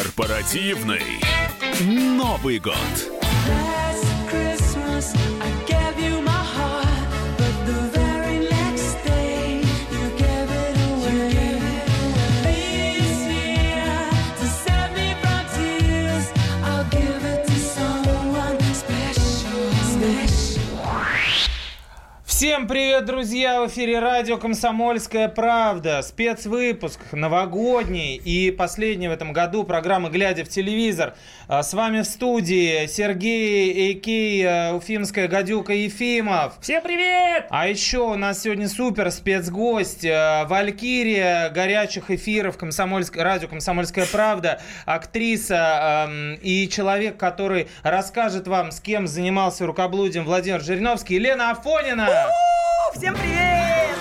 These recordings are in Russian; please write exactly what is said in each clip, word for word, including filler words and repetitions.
Корпоративный Новый год. Всем привет, друзья! В эфире радио «Комсомольская правда». Спецвыпуск новогодний и последний в этом году программы «Глядя в телевизор». С вами в студии Сергей, а.к.а. Уфимская гадюка Ефимов. Всем привет! А еще у нас сегодня супер спецгость. Валькирия горячих эфиров Комсомольск... радио «Комсомольская правда». Актриса эм, и человек, который расскажет вам, с кем занимался рукоблудием Владимир Жириновский. Елена Афонина. Всем привет!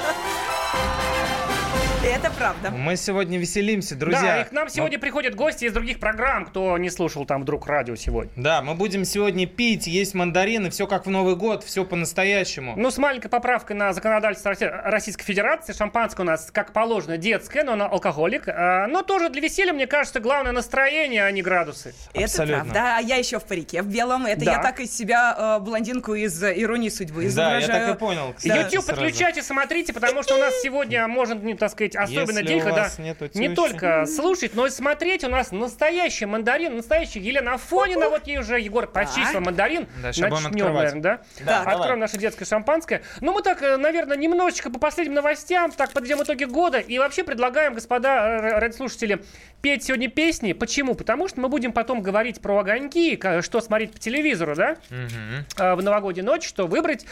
Это правда. Мы сегодня веселимся, друзья. Да, и к нам сегодня Но... приходят гости из других программ, кто не слушал там вдруг радио сегодня. Да, мы будем сегодня пить, есть мандарины, все как в Новый год, все по-настоящему. Ну, с маленькой поправкой на законодательство Российской Федерации. Шампанское у нас, как положено, детское, но оно алкоголик. Но тоже для веселья, мне кажется, главное настроение, а не градусы. Это Абсолютно. правда. А я еще в парике, в белом. Это да. я так из себя э, блондинку из «Иронии судьбы изображаю. Да, я так и понял. Кстати, YouTube сразу. Подключайте, смотрите, потому что у нас сегодня, может, не, так сказать, особенно Если день, когда не только слушать, но и смотреть. У нас настоящий мандарин, настоящий Елена Афонина. Вот ей уже Егор почистил мандарин. Да, начнем, наверное, да? Да, Откроем давай. наше детское шампанское. Ну, мы так, наверное, немножечко по последним новостям, так подведем итоги года. И вообще предлагаем, господа радиослушатели, петь сегодня песни. Почему? Потому что мы будем потом говорить про огоньки, что смотреть по телевизору, да? Угу. В новогоднюю ночь, что выбрать.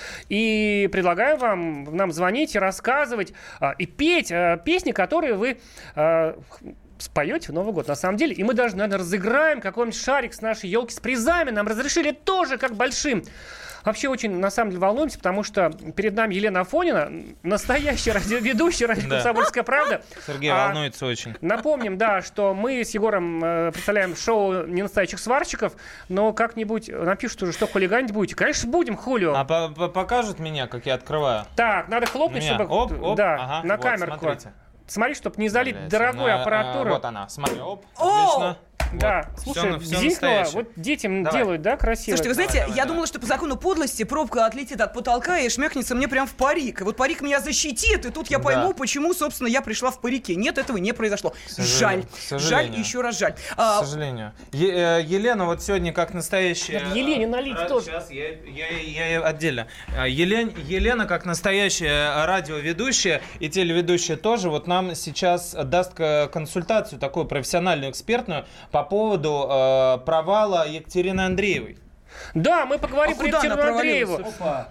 И предлагаем вам нам звонить и рассказывать, и петь песни, которые вы э, споете в Новый год, на самом деле. И мы даже, наверное, разыграем какой-нибудь шарик с нашей елки с призами. Нам разрешили тоже как большим. Вообще очень, на самом деле, волнуемся, потому что перед нами Елена Афонина, настоящая радиоведущая радио «Комсомольская правда». Сергей а, волнуется очень. Напомним, да, что мы с Егором э, представляем шоу «Ненастоящих сварщиков», но как-нибудь напишут уже, что хулиганить будете. Конечно, будем, Хулио. А покажут меня, как я открываю? Так, надо хлопнуть, меня. чтобы... Оп, оп, да, ага, на вот, камерку. Смотрите. Смотри, чтобы не залить Блять, дорогую она, аппаратуру. А, вот она, смотри, оп, О! отлично. Да, Вот. слушай, Всё- всё зинкнуло, настоящее. вот детям Давай. делают, да, красиво? Слушайте, вы знаете, Давай, давай, я давай. думала, что по закону подлости пробка отлетит от потолка и шмякнется мне прям в парик. И вот парик меня защитит, и тут я Да. пойму, почему, собственно, я пришла в парике. Нет, этого не произошло. сожалению, Жаль. к сожалению. Жаль, еще раз жаль. К А, сожалению. Е- э, Елена вот сегодня как настоящая... Надо Елене налить а, тоже. Сейчас, я, я, я, я отдельно. А, Елен, Елена как настоящая радиоведущая и телеведущая тоже вот нам сейчас даст к- консультацию такую профессиональную, экспертную по поводу э, провала Екатерины Андреевой. Да, мы поговорим А про куда она Екатерину провалилась? Андрееву. Опа.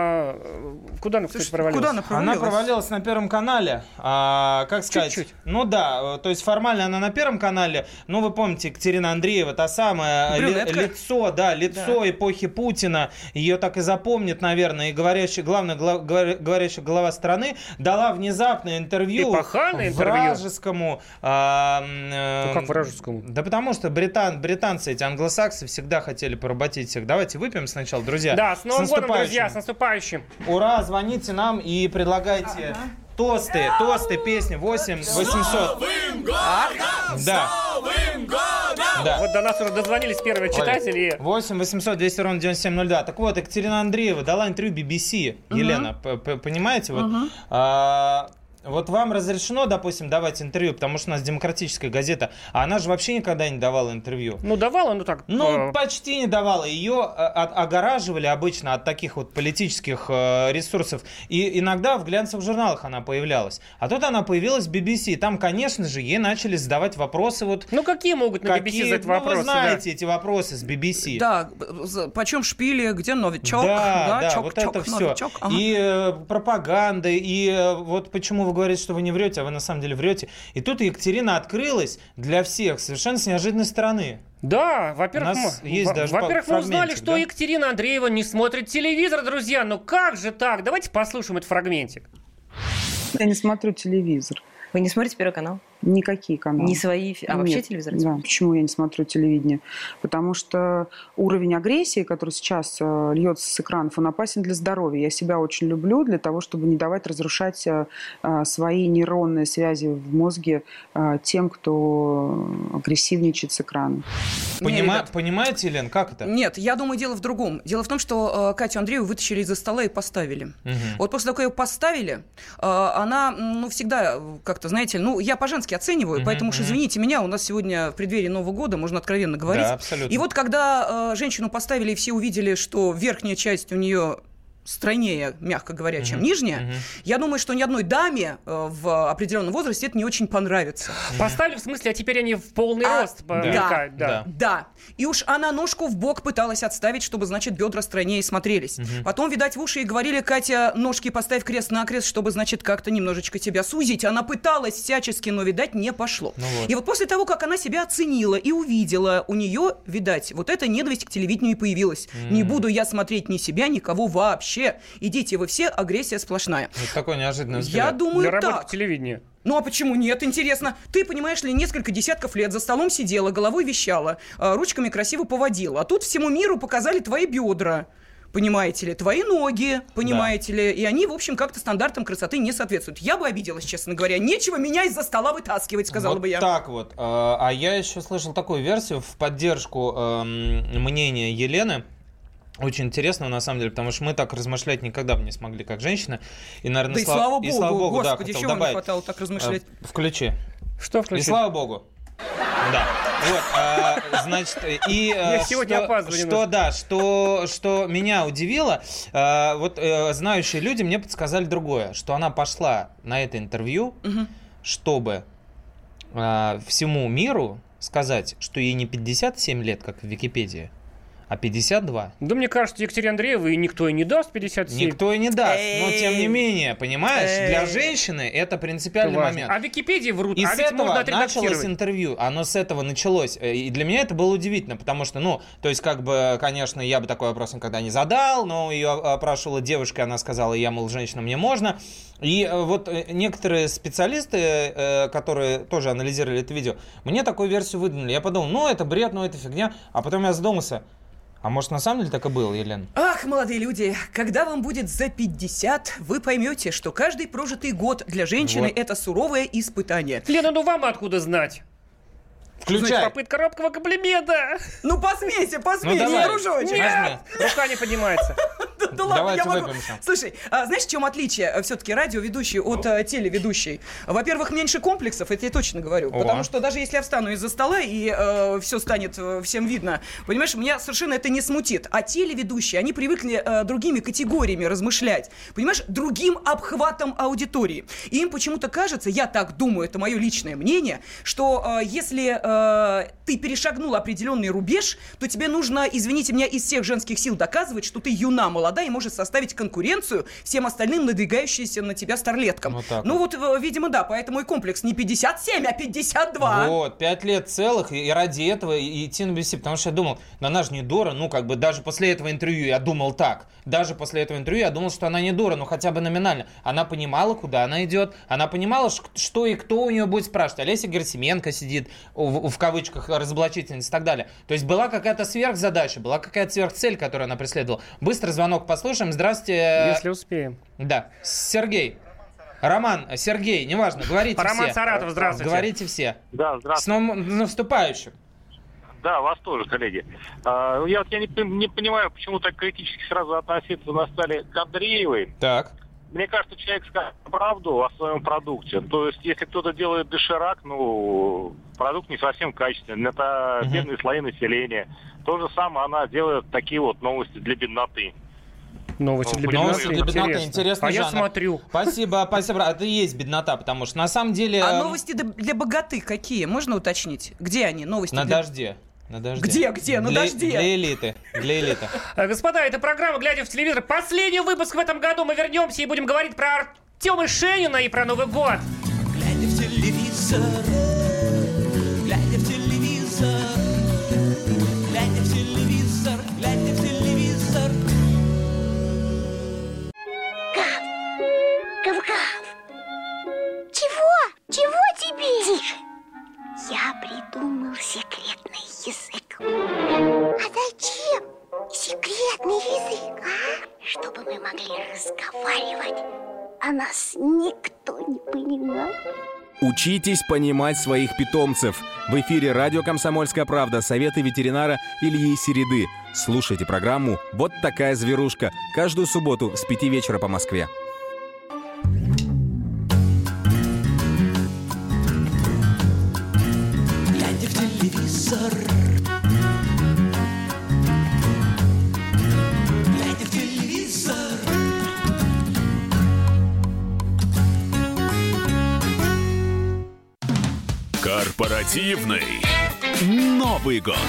А, куда она, кстати, Слушай, провалилась? куда она провалилась? Она провалилась на Первом канале. А, как сказать? Чуть-чуть. Ну да, то есть формально она на Первом канале. Ну вы помните, Екатерина Андреева, та самая ли- Брюнетка. лицо, да, лицо Да. эпохи Путина. Ее так и запомнит, наверное, и говорящая, главная гла- говоря- говорящая глава страны дала внезапное интервью Эпохальное интервью. вражескому. а, м, Ну как вражескому? Да потому что британ, британцы, эти англосаксы всегда хотели поработить всех. Давайте выпьем сначала, друзья. Да, с Новым годом, наступающим. друзья, с наступающим. Ура, звоните нам и предлагайте тосты, тосты, песни восемь восемьсот. Да. Да. Вот до нас уже дозвонились первые читатели. восемь восемьсот двести ровно девяносто семь ноль два. Так вот, Екатерина Андреева дала интервью би би си. Елена, п- п- понимаете? Вот, а, вот вам разрешено, допустим, давать интервью, потому что у нас демократическая газета, а она же вообще никогда не давала интервью. Ну, давала, ну так... Ну, э, почти не давала. Ее огораживали обычно от таких вот политических э, ресурсов. И иногда в глянцевых журналах она появлялась. А тут она появилась в би би си. Там, конечно же, ей начали задавать вопросы. Вот, Ну, какие могут на би би си какие, задать ну, вопросы? вы знаете эти вопросы с би би си. Да, за- почем шпили, где новичок? Да, да, чок, вот чок, это все. новичок, ага. И э, пропаганда, и э, вот почему вы говорите, что вы не врете, а вы на самом деле врете. И тут Екатерина открылась для всех совершенно с неожиданной стороны. Да, во-первых, У нас мы, есть во- даже во-первых, мы фрагментик, узнали, что да? Екатерина Андреева не смотрит телевизор, друзья. Ну как же так? Давайте послушаем этот фрагментик. Я не смотрю телевизор. Вы не смотрите Первый канал? Никакие каналы. Не свои, а вообще Нет, телевизор? Да. Почему я не смотрю телевидение? Потому что уровень агрессии, который сейчас э, льется с экранов, он опасен для здоровья. Я себя очень люблю для того, чтобы не давать разрушать э, свои нейронные связи в мозге э, тем, кто агрессивничает с экрана. Понима... Понимаете, Лен, как это? Нет, я думаю, дело в другом. Дело в том, что э, Катю Андрееву вытащили из-за стола и поставили. Угу. Вот после того, как ее поставили, э, она, ну, всегда как-то, знаете, ну, я по-женски оцениваю, угу, поэтому уж угу. извините меня, у нас сегодня в преддверии Нового года, можно откровенно говорить. Да, абсолютно. И вот когда э, женщину поставили, и все увидели, что верхняя часть у нее стройнее, мягко говоря, чем Мгм, нижняя, мгм. я думаю, что ни одной даме э, в определенном возрасте это не очень понравится. Поставили, в смысле, а теперь они в полный А, рост да, мелькают, да. да. Да. И уж она ножку в бок пыталась отставить, чтобы, значит, бедра стройнее смотрелись. Мгм. Потом, видать, в уши и говорили: Катя, ножки поставь крест-накрест, чтобы, значит, как-то немножечко тебя сузить. Она пыталась всячески, но, видать, не пошло. Ну вот. И вот после того, как она себя оценила и увидела, у нее, видать, вот эта ненависть к телевидению и появилась. М. Не буду я смотреть ни себя, никого вообще. Идите вы все, агрессия сплошная. Вот такой неожиданный Я взгляд. думаю, Для работы так. в телевидении. Ну а почему нет? Интересно. Ты, понимаешь ли, несколько десятков лет за столом сидела, головой вещала, э, ручками красиво поводила. А тут всему миру показали твои бедра. Понимаете ли, твои ноги, понимаете ли, и они, в общем, как-то стандартам красоты не соответствуют. Я бы обиделась, честно говоря. Нечего меня из-за стола вытаскивать, сказала вот бы я. так вот. А а я еще слышал такую версию в поддержку эм, мнения Елены. Очень интересно, на самом деле, потому что мы так размышлять никогда бы не смогли, как женщина. И, наверное, Да и слав- слава богу, и слава богу, да, господи, хотел чего не добавить. хватало так размышлять. Э, Включи. Что И включить? слава богу. Да. Вот, а, значит, и э, Я сегодня что, опаздываю что, немножко. да, что, что меня удивило, э, вот э, знающие люди мне подсказали другое, что она пошла на это интервью, Мгм. чтобы э, всему миру сказать, что ей не пятьдесят семь лет, как в Википедии, а пятьдесят два. Да мне кажется, Екатерине Андреевой никто и не даст пятьдесят семь. Никто и не даст, но Эй. тем не менее, понимаешь, Эй. для женщины это Это принципиальный важно. момент. А в Википедии врут, И а с ведь можно этого отредактировать. началось интервью, оно с этого началось. И для меня это было удивительно, потому что, ну, то есть, как бы, конечно, я бы такой вопрос никогда не задал, но ее опрашивала девушка, она сказала: я, мол, женщина, мне можно. И э, вот э, некоторые специалисты, э, которые тоже анализировали это видео, мне такую версию выдвинули. Я подумал, ну, это бред, ну, это фигня. А потом я задумался, а может, на самом деле так и было, Елена? Ах, молодые люди, когда вам будет за пятьдесят, вы поймете, что каждый прожитый год для женщины Вот. это суровое испытание. Лена, ну вам откуда знать? Включай. Попытка робкого комплимента. Ну посмейся, посмейся, Ну, давай. дружочек. Нажми. Рука не поднимается. Да, да ладно, Давайте я могу. выпьем сейчас. Слушай, а знаешь, в чем отличие все-таки радиоведущей от э, телеведущей? Во-первых, меньше комплексов, это я точно говорю. О. Потому что даже если я встану из-за стола и все станет э, всем видно, понимаешь, меня совершенно это не смутит. А телеведущие, они привыкли э, другими категориями размышлять. Понимаешь, другим обхватом аудитории. И им почему-то кажется, я так думаю, это мое личное мнение, что э, если э, ты перешагнул определенный рубеж, то тебе нужно, извините меня, из всех женских сил доказывать, что ты юна, молода и может составить конкуренцию всем остальным надвигающимся на тебя старлеткам. Вот так Ну вот, э, видимо, да, поэтому и комплекс не пятьдесят семь, а пятьдесят два. Вот, пять лет целых, и, и ради этого и- идти на би би си, потому что я думал, ну она же не дура, ну как бы даже после этого интервью я думал так, даже после этого интервью я думал, что она не дура, ну хотя бы номинально. Она понимала, куда она идет, она понимала, ш- что и кто у нее будет спрашивать. Олеся Герасименко сидит, в, в кавычках, разоблачительница и так далее. То есть была какая-то сверхзадача, была какая-то сверхцель, которую она преследовала. Быстро звонок послушаем. Здравствуйте. Если успеем. Да, Сергей. Роман, Сергей, неважно, говорите Роман все. Саратов, здравствуйте. Говорите все. Да, С здравствуйте. новым наступающим. Да, вас тоже, коллеги. А, я вот я не, пон- не понимаю, почему так критически сразу относиться на стали к Андреевой. Так. Мне кажется, человек скажет правду о своем продукте. То есть, если кто-то делает доширак, ну, продукт не совсем качественный. Это Мгм. бедные слои населения. То же самое она делает такие вот новости для бедноты. Новости Ну, для бедноты. Новости для бедноты, интересный А я жанр. смотрю. Спасибо, спасибо. Это и есть беднота, потому что на самом деле... А э, новости для- для богатых какие? Можно уточнить? Где они, новости? На для- дожде. На дожде. Где, где? На Для- дожде. Для элиты. Для элиты. Э, Господа, это программа «Глядя в телевизор». Последний выпуск в этом году. Мы вернемся и будем говорить про Артема Шенина и про Новый год. Глядя в телевизор, глядя в телевизор, глядя в телевизор, глядя в телевизор. Гав-гав. Чего? Чего тебе? Тише. Учитесь понимать своих питомцев. В эфире радио «Комсомольская правда». Советы ветеринара Ильи Середы. Слушайте программу «Вот такая зверушка» каждую субботу с пяти вечера по Москве. Глядя в телевизор, глядя в телевизор. Корпоративный Новый год.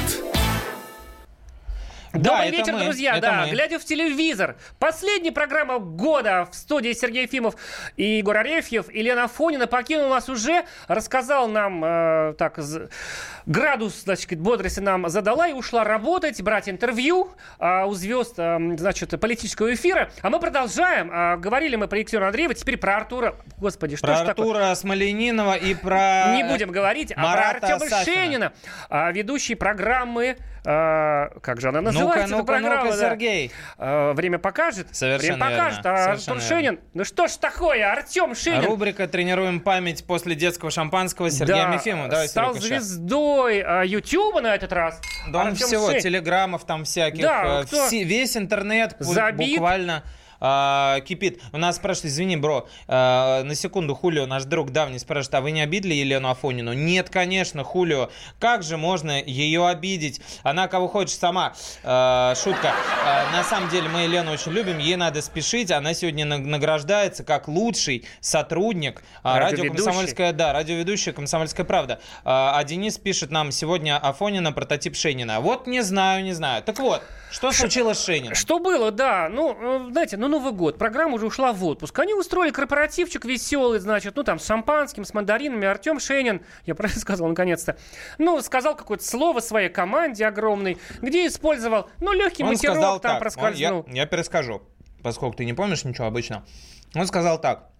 Да, Добрый это вечер, мы, друзья. это Да, мы. глядя в телевизор. Последняя программа года в студии Сергей Ефимов и Егор Арефьев. Елена Афонина покинула нас уже, рассказал нам, э, так, з- градус, значит, бодрости нам задала и ушла работать, брать интервью э, у звезд, э, значит, политического эфира. А мы продолжаем. Э, говорили мы про Екатерину Андрееву, теперь про Артура. Господи, что Про ж такое? Артура Смольянинова и про... Не будем говорить, а Марата про Артема Сафина. Шенина, а, ведущий программы, а, как же она называется? Ну-ка, эта ну-ка, программа, ну-ка, да? Сергей. А, время покажет. Совершенно Время покажет. верно, А совершенно Артур верно. Шенин, ну что ж такое, Артем Шенин. Рубрика «Тренируем память после детского шампанского» с Сергеем Да, Ефимовым. Давай, стал Серега, ща. звездой а, Ютуба на этот раз. Да он Артем всего, Шенин. телеграммов там всяких, Да, э, кто- все- весь интернет бу- Забит. буквально а, кипит. У нас спрашивают, извини, бро, а, на секунду, Хулио, наш друг давний, спрашивает, а вы не обидели Елену Афонину? Нет, конечно, Хулио, как же можно ее обидеть? Она кого хочешь сама. А, шутка. А, на самом деле мы Елену очень любим, ей надо спешить, она сегодня на- награждается как лучший сотрудник а, радио Радиоведущий. «Комсомольская», да, радиоведущая «Комсомольская правда». А, а Денис пишет нам сегодня Афонина прототип Шенина. Вот не знаю, не знаю. Так вот, что случилось с Шениным? Что было, да. Ну, э, знаете, ну, Новый год. Программа уже ушла в отпуск. Они устроили корпоративчик веселый, значит, ну, там, с шампанским, с мандаринами. Артем Шенин, я правильно сказал, наконец-то, ну, сказал какое-то слово своей команде огромной, где использовал, ну, легкий Он матерок сказал там так, проскользнул. он- я, я перескажу, поскольку ты не помнишь ничего обычно. Он сказал так.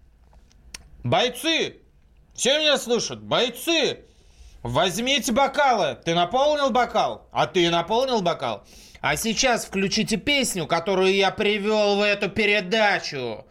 Бойцы! Все меня слышат? Бойцы! Возьмите бокалы. Ты наполнил бокал? А ты наполнил бокал? А сейчас включите песню, которую я привел в эту передачу.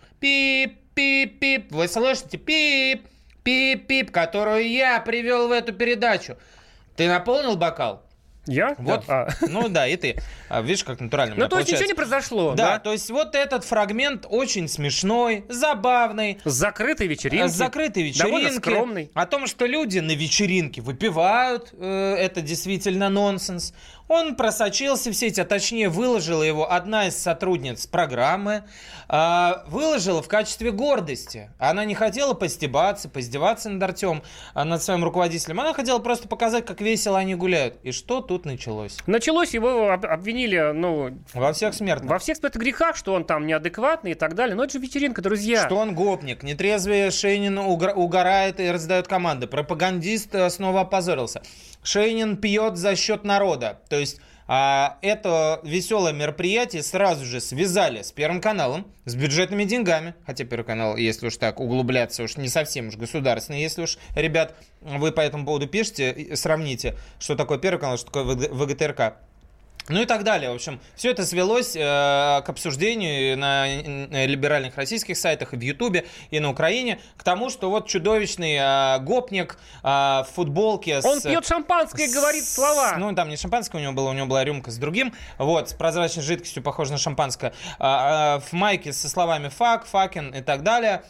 Пип-пип-пип. Вы слышите? Пип, пип-пип, которую я привел в эту передачу. Ты наполнил бокал? Я? Вот, Да. А. ну да, и ты. А, видишь, как натурально у Ну, меня то есть ничего получается. не произошло, Да, да? то есть вот этот фрагмент очень смешной, забавный. С закрытой вечеринки. С закрытой Довольно вечеринки. скромный. О том, что люди на вечеринке выпивают, э, это действительно нонсенс. Он просочился в сеть, а точнее выложила его одна из сотрудниц программы, э, выложила в качестве гордости. Она не хотела постебаться, поиздеваться над Артем, э, над своим руководителем. Она хотела просто показать, как весело они гуляют. И что тут началось? Началось, его об- обвинили, ну, Во всех смертных. во всех смертных грехах, что он там неадекватный и так далее. Но это же вечеринка, друзья. Что он гопник, нетрезвый Шенин угра- угорает и раздает команды. Пропагандист э, снова опозорился. Шенин пьет за счет народа. То есть а, это веселое мероприятие сразу же связали с Первым каналом, с бюджетными деньгами. Хотя Первый канал, если уж так углубляться, уж не совсем уж государственный. Если уж, ребят, вы по этому поводу пишете, и сравните, что такое Первый канал, что такое вэ гэ тэ эр ка. Ну и так далее. В общем, все это свелось э, к обсуждению на, на либеральных российских сайтах, и в Ютубе, и на Украине, к тому, что вот чудовищный э, гопник э, в футболке с... Он пьет шампанское и говорит с- слова. Ну, там не шампанское у него было, у него была рюмка с другим, вот, с прозрачной жидкостью, похоже на шампанское, а, а, в майке со словами «фак», «факин» и так далее,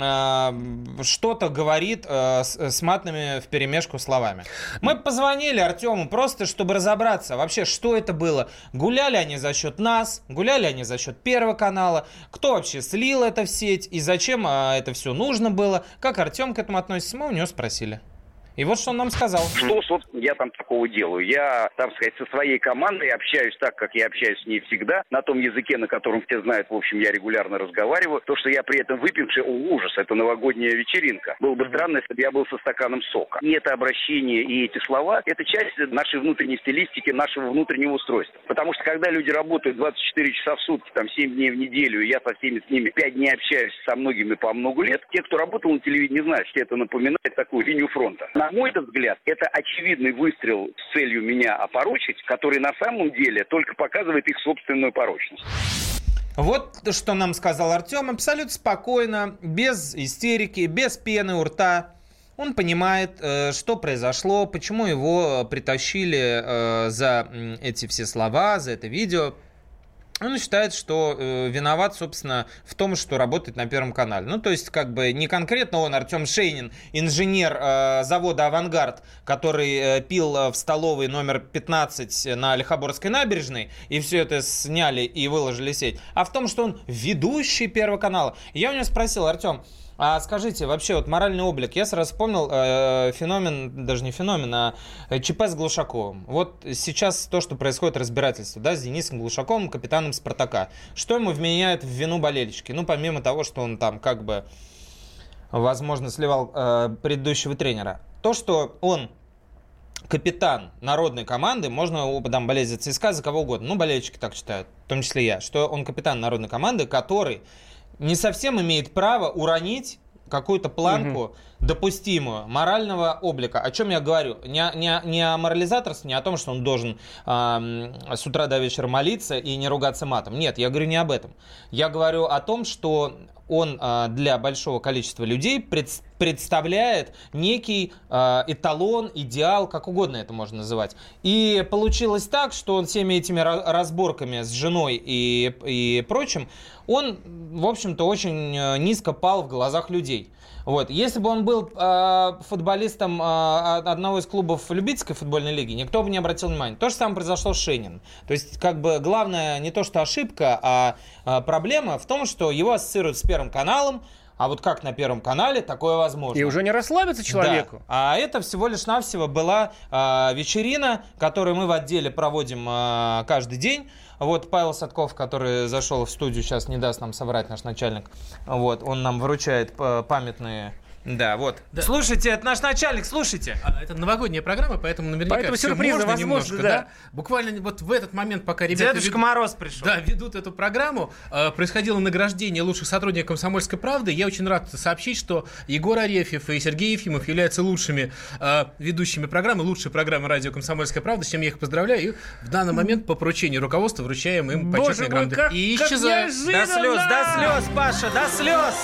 а, что-то говорит а, с, с матными вперемешку словами. Мы позвонили Артему просто, чтобы разобраться вообще, что это было. Гуляли они за счет нас, гуляли они за счет Первого канала, кто вообще слил это в сеть и зачем а, это все нужно было, как Артем к этому относится, мы у него спросили. И вот что он нам сказал. Что, собственно, я там такого делаю? Я, так сказать, со своей командой общаюсь так, как я общаюсь с ней всегда, на том языке, на котором все знают, в общем, я регулярно разговариваю. То, что я при этом выпивший, о, ужас, это новогодняя вечеринка. Было бы странно, если бы я был со стаканом сока. И это обращение, и эти слова, это часть нашей внутренней стилистики, нашего внутреннего устройства. Потому что, когда люди работают двадцать четыре часа в сутки, там, семь дней в неделю, и я со всеми с ними пять дней общаюсь со многими по много лет, те, кто работал на телевидении, знают, что это напоминает такую линию фронта. На мой взгляд, это очевидный выстрел с целью меня опорочить, который на самом деле только показывает их собственную порочность. Вот что нам сказал Артем, абсолютно спокойно, без истерики, без пены у рта. Он понимает, что произошло, почему его притащили за эти все слова, за это видео. Он считает, что э, виноват, собственно, в том, что работает на Первом канале. Ну, то есть, как бы, не конкретно он, Артем Шейнин, инженер э, завода «Авангард», который э, пил э, в столовой номер пятнадцать на Лихоборской набережной, и все это сняли и выложили в сеть, а в том, что он ведущий Первого канала. Я у него спросил: Артем, а скажите, вообще, вот моральный облик, я сразу вспомнил э, феномен, даже не феномен, а ЧП с Глушаковым. Вот сейчас то, что происходит разбирательство, да, с Денисом Глушаковым, капитаном «Спартака». Что ему вменяют в вину болельщики? Ну, помимо того, что он там, как бы, возможно, сливал э, предыдущего тренера. То, что он капитан народной команды, можно там болеть за ЦСКА, за кого угодно, ну, болельщики так считают, в том числе я, что он капитан народной команды, который не совсем имеет право уронить какую-то планку угу. допустимую морального облика. О чем я говорю? Не, не, не о морализаторстве, не о том, что он должен э, с утра до вечера молиться и не ругаться матом. Нет, я говорю не об этом. Я говорю о том, что он э, для большого количества людей пред, представляет некий э, эталон, идеал, как угодно это можно называть. И получилось так, что он всеми этими разборками с женой и, и прочим, он, в общем-то, очень низко пал в глазах людей. Вот. Если бы он был э, футболистом э, одного из клубов любительской футбольной лиги, никто бы не обратил внимания. То же самое произошло с Шейниным. То есть, как бы, главное не то, что ошибка, а э, проблема в том, что его ассоциируют с Первым каналом, а вот как на Первом канале такое возможно. И уже не расслабиться человеку. Да. А это всего лишь навсего была э, вечерина, которую мы в отделе проводим э, каждый день. Вот Павел Садков, который зашел в студию, сейчас не даст нам соврать, наш начальник. Вот, он нам вручает памятные... Да, вот. Да. Слушайте, это наш начальник, слушайте. А, это новогодняя программа, поэтому наверняка поэтому все сюрпризы можно возможно, немножко, да. да. Буквально вот в этот момент, пока ребята Дедушка ведут, Мороз пришел. Да, ведут эту программу, э, происходило награждение лучших сотрудников «Комсомольской правды». Я очень рад сообщить, что Егор Арефьев и Сергей Ефимов являются лучшими э, ведущими программы, лучшей программы радио «Комсомольская правда», с чем я их поздравляю. И в данный момент по поручению руководства вручаем им почетные грамоты. Как, и как исчезают. До слез, до слез, Паша, до слез.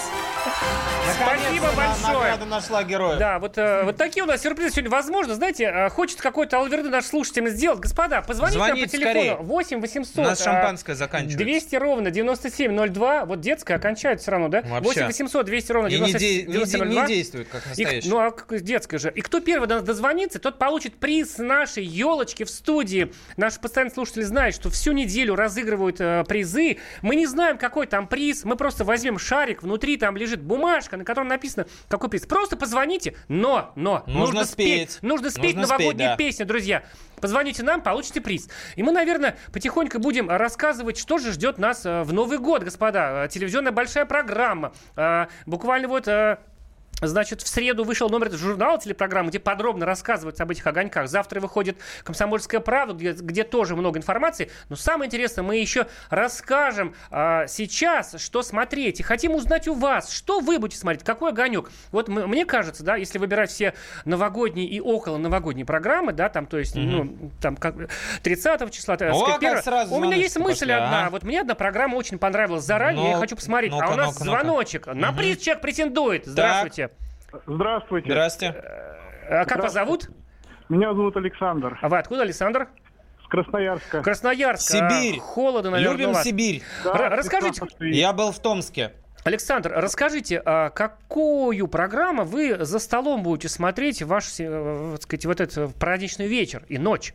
Спасибо большое. Награда нашла героя. Да, вот, э, вот такие у нас сюрпризы сегодня. Возможно, знаете, э, хочет какой-то алверды наш слушатель сделать. Господа, позвоните нам по телефону скорее. восемь восемьсот. У нас шампанское заканчивается. двести ровно девяносто семь ноль два. Вот детское окончает все равно, да? Вообще. восемь восемьсот двести ровно девяносто семь ноль два. Не действует, как настоящий. И, ну, а как детское же. И кто первый дозвонится, тот получит приз нашей елочки в студии. Наши постоянные слушатели знают, что всю неделю разыгрывают э, призы. Мы не знаем, какой там приз. Мы просто возьмем шарик, внутри там лежит бумажка, на котором написано, какой приз. Просто позвоните, но, но, нужно, нужно спеть. спеть. Нужно спеть нужно новогоднюю спеть, да. песню, друзья. Позвоните нам, получите приз. И мы, наверное, потихоньку будем рассказывать, что же ждет нас в Новый год, господа. Телевизионная большая программа. Буквально вот... Значит, в среду вышел номер журнала телепрограммы, где подробно рассказывается об этих огоньках. Завтра выходит «Комсомольская правда», где, где тоже много информации. Но самое интересное, мы еще расскажем а, сейчас, что смотреть. И хотим узнать у вас, что вы будете смотреть, какой огонек. Вот м- мне кажется, да, если выбирать все новогодние и около новогодние программы, да, там, то есть, mm-hmm. ну, там, как тридцатого числа, О, как сразу у меня есть мысль пошли, одна. а? Вот мне одна программа очень понравилась заранее, ну, я хочу посмотреть. ну-ка, а у нас ну-ка, ну-ка. звоночек. На приз Mm-hmm. человек претендует. Здравствуйте. Здравствуйте. Здрасте. А как вас зовут? Меня зовут Александр. А вы откуда, Александр? С Красноярска. Красноярск. Сибирь. А, холодно, наверное, Любим у вас. Сибирь. Да, Р- расскажите. Я был в Томске. Александр, расскажите, а какую программу вы за столом будете смотреть в ваш, э, так сказать, вот этот праздничный вечер и ночь?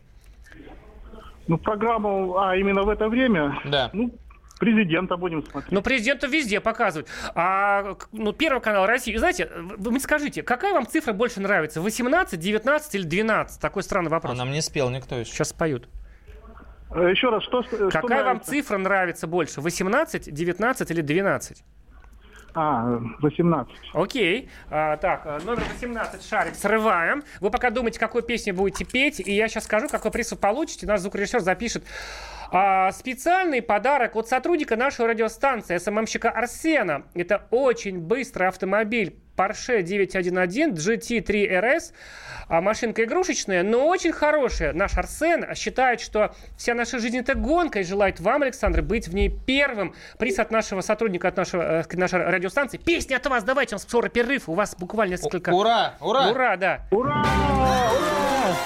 Ну, программу, а именно в это время? Да. Ну, президента будем смотреть. Ну, президента везде показывают. А, ну, Первый канал России. Знаете, вы мне скажите, какая вам цифра больше нравится? восемнадцать, девятнадцать или двенадцать? Такой странный вопрос. А нам не спел никто еще. Сейчас споют. Еще раз, что, что Какая вам нравится? цифра нравится больше? восемнадцать, девятнадцать или двенадцать? А, восемнадцать. Окей. А, так, номер восемнадцать, шарик, срываем. Вы пока думаете, какую песню будете петь, и я сейчас скажу, какой приз вы получите. Наш звукорежиссер запишет. А, специальный подарок от сотрудника нашей радиостанции, эс эм эм-щика Арсена. Это очень быстрый автомобиль Porsche девятьсот одиннадцать джи ти три эр эс. Машинка игрушечная, но очень хорошая. Наш Арсен считает, что вся наша жизнь — это гонка, и желает вам, Александр, быть в ней первым. Приз от нашего сотрудника, от нашего, нашей радиостанции. Песня от вас, давайте, у нас скоро перерыв. У вас буквально несколько... Ура! Ура! Ура, да. Ура! Ура!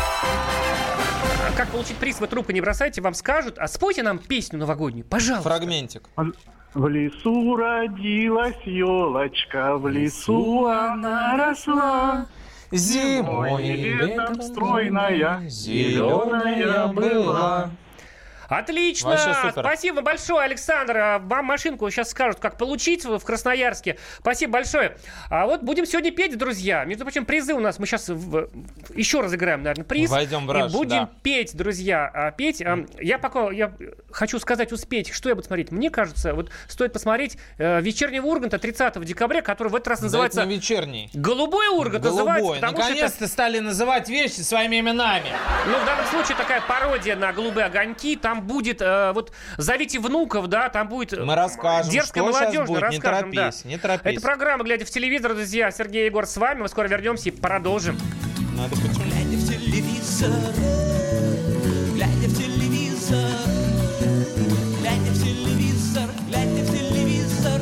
Как получить приз, вы трубку не бросайте, вам скажут. А спойте нам песню новогоднюю, пожалуйста. Фрагментик. В лесу родилась елочка, в лесу она росла. Зимой и летом стройная, зеленая была. Отлично! Супер. Спасибо большое, Александр. Вам машинку сейчас скажут, как получить в Красноярске. Спасибо большое. А вот будем сегодня петь, друзья. Между прочим, призы у нас. Мы сейчас в... еще разыграем, наверное, приз. Войдем в раж, и будем да. петь, друзья. А, петь. А, я пока я хочу сказать, успеть. Что я буду смотреть? Мне кажется, вот стоит посмотреть э, «Вечернего Урганта» тридцатого декабря, который в этот раз называется... Да, это не вечерний. «Голубой Ургант» Голубой. называется. Наконец-то это... стали называть вещи своими именами. Ну, в данном случае такая пародия на «Голубые огоньки». Там будет, э, вот, зовите внуков, да, там будет... Мы расскажем, дерзкая, что молодежная, сейчас будет. расскажем, Не торопись, да. не торопись. Это программа «Глядя в телевизор», друзья. Сергей и Егор с вами. Мы скоро вернемся и продолжим. Надо почему? Глядя в телевизор, глядя в телевизор, глядя в телевизор, глядя в телевизор.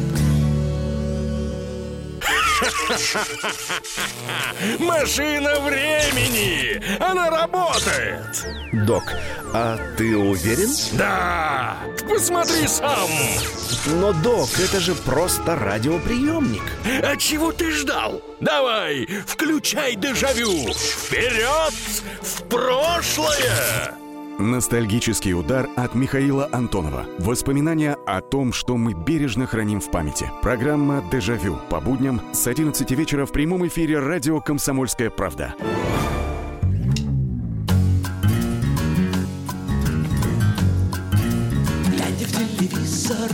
Машина времени! Она работает! Док, а ты уверен? Да! Посмотри сам! Но, док, это же просто радиоприемник. А чего ты ждал? Давай, включай дежавю! Вперед! В прошлое! Ностальгический удар от Михаила Антонова. Воспоминания о том, что мы бережно храним в памяти. Программа «Дежавю» по будням с одиннадцати вечера в прямом эфире радио «Комсомольская правда». Глядя в телевизор,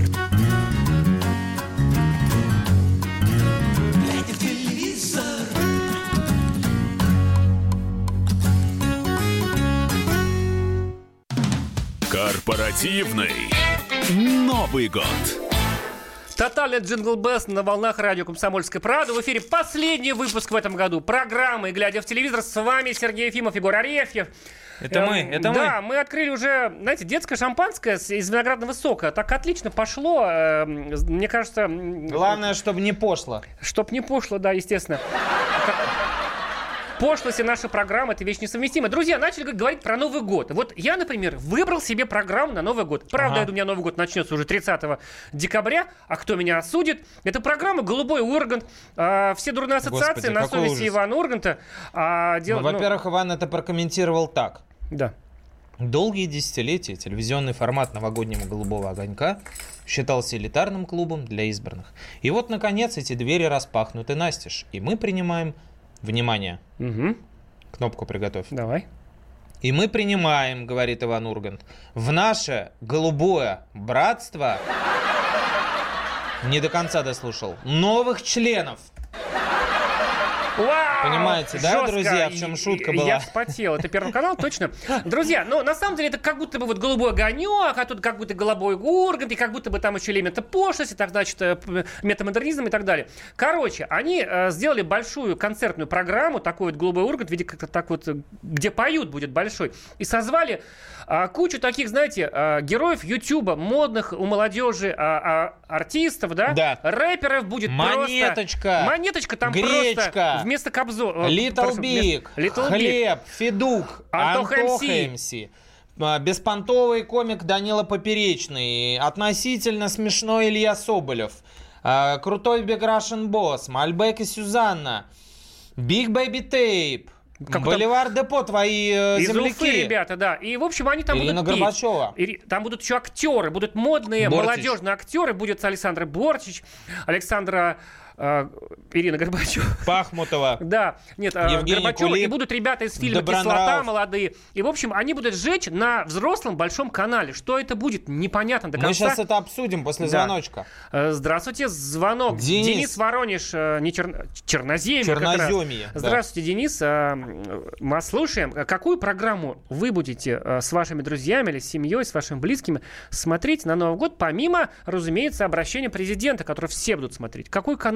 глядя в телевизор. Корпоративный Новый год. Тотальный Джингл Беллс на волнах радио «Комсомольская правда». В эфире последний выпуск в этом году программы «Глядя в телевизор». С вами Сергей Ефимов, Егор Арефьев. Это мы, это мы. Да, мы открыли уже, знаете, детское шампанское из виноградного сока. Так отлично пошло. Мне кажется... Главное, чтобы не пошло. Чтоб не пошло, да, естественно. Пошлость и наша программа — это вещь несовместимая. Друзья, начали говорить про Новый год. Вот я, например, выбрал себе программу на Новый год. Правда, ага. у меня Новый год начнется уже тридцатого декабря. А кто меня осудит? Это программа «Голубой Ургант». А, все дурные ассоциации Господи, на совести ужас. Ивана Урганта. А, дел... ну, во-первых, ну... Иван это прокомментировал так. Да. Долгие десятилетия телевизионный формат новогоднего «Голубого огонька» считался элитарным клубом для избранных. И вот, наконец, эти двери распахнуты настежь. И мы принимаем... Внимание. Угу. Кнопку приготовь. Давай. И мы принимаем, говорит Иван Ургант, в наше голубое братство, не до конца дослушал, новых членов. Вау! Понимаете, да, жестко. Друзья, в чем шутка была? Я вспотел. Это Первый канал, точно. Друзья, ну, на самом деле, это как будто бы вот голубой огонек, а тут как будто голубой Ургант, и как будто бы там еще элементы пошлости, так, значит, метамодернизм и так далее. Короче, они э, сделали большую концертную программу, такой вот голубой Ургант, в виде как-то так вот, где поют будет большой, и созвали э, кучу таких, знаете, э, героев Ютуба, модных у молодежи э, э, артистов, да? Да. Рэперов будет Монеточка, просто... Монеточка там Гречка, просто вместо Кобзо... Little Big, Little Хлеб, Big. Федук, Антох эм си, беспонтовый комик Данила Поперечный, относительно смешной Илья Соболев, крутой Big Russian Boss, Мальбек и Сюзанна, Big Baby Tape, Боливар Депо, твои э, из земляки. Уфы, ребята, да. И, в общем, они там Ирина будут Горбачева. петь. И, там будут еще актеры, будут модные, Бортич. молодежные актеры. Будет Александр Бортич, Александра... Uh, Ирина Горбачева. Пахмутова. Да, нет, Евгений Горбачева. Кулик. И будут ребята из фильма «Кислота» молодые. И, в общем, они будут жечь на взрослом большом канале. Что это будет, непонятно до конца. Мы сейчас это обсудим после да. звоночка. Здравствуйте, звонок. Денис, Денис Воронеж, не Чер... Черноземье. Черноземье. Да. Здравствуйте, Денис. Мы слушаем. Какую программу вы будете с вашими друзьями или с семьей, с вашими близкими смотреть на Новый год, помимо, разумеется, обращения президента, который все будут смотреть? Какой канал